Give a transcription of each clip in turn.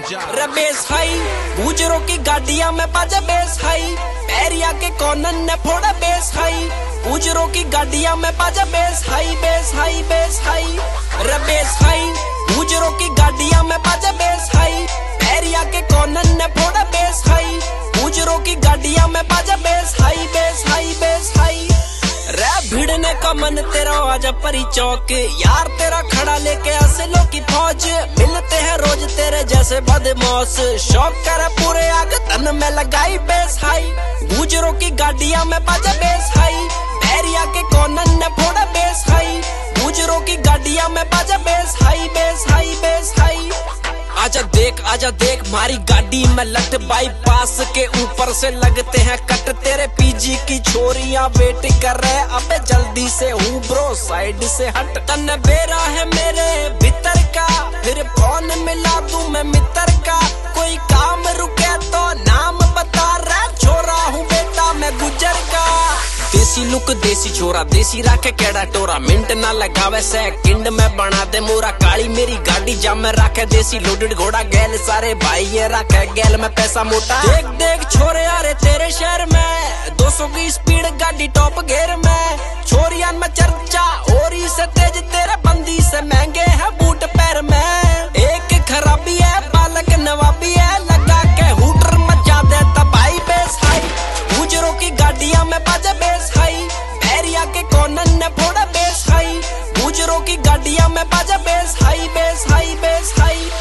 रे bass high गुजरों की गाड़ियां में बाजे बेस हाई, पैरिया के कॉर्नर ने फोड़ा बेस हाई, गुजरों की गाड़ियां में बाजे bass high, bass high, bass high. रे बेस हाई गुजरों की गाड़ियां में बाजे बेस हाई, पैरिया के कॉर्नर ने फोड़ा बेस हाई, गुजरों की गाड़ियां में बाजे bass high, bass high, bass high. रे भिड़ने का मन तेरा आजा परी चौक, यार तेरा खड़ा लेके असलों की फौज, मिलते हैं रोज तेरे जैसे बदमाश, शौक करे पूरे आग तन में लगाई बेस हाई, गुजरों की गाड़ियां में बाजा बेस हाई, पैरिया के कॉर्नर ने फोड़ा बेस हाई, गुजरों की गाड़ियां में बाजा bass high, bass high, bass high. आजा देख मारी गाड़ी में लट, बाईपास के ऊपर से लगते हैं कट, तेरे पीजी की छोरियां वेट कर रहे, अबे जल्दी से हूँ ब्रो साइड से हट, तन बेरा है मेरे भीतर का, फिर फोन मिला दूं मैं मित्र का, कोई काम रुके तो नाम बता रहा, छोरा हूँ बेटा मैं गुजर का, देसी लुक देसी छोरा, देसी राखे केड़ा टोरा, मिनट ना लगावे सेकंड में बना दे मोरा, काली मेरी गाड़ी जाम में राखे देसी लोडेड घोड़ा, गैल सारे भाई ये राखे गैल में पैसा मोटा, देख देख छोरे यारे तेरे शहर में 200 की स्पीड गाड़ी टॉप गेयर में, छोरियान में चर्चा और से तेज तेरे बंदी से महंगे है बूट पैर में, एक खराबी है बालक नवाबी है, लगा के हुटर मचा देता भाई बेस हाई, गुजरों की गाड़ियां में बाजा बेस हाई, पैरिया के कॉर्नर ने फोड़ा बेस हाई, गुजरों की गाड़ियां में बाजा bass high, bass high, bass high.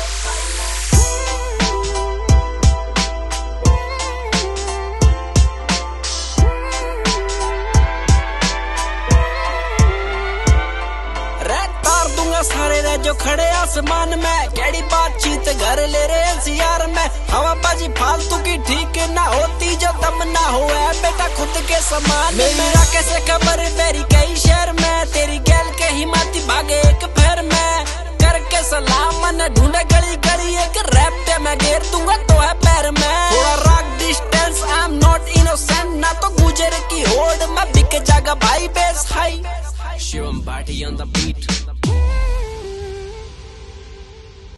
सारे रे जो खड़े आसमान में, केड़ी बातचीत घर ले रहे एनसीआर में, हवाबाजी फालतू की ठीक ना होती जो दम ना हो बेटा खुद के समान, मेरी राके से खबर मेरी कई शहर में, तेरी गैल के हिमाती भागे एक फेर में, करके सलाम न ढूंढे गली गली, एक रैप पे मैं घेर दूंगा तो है पैर में, थोड़ा rock distance I am not innocent, ना तो गुजर की होड़ में बिक जागा भाई bass high, Shivam Bhati on the beat.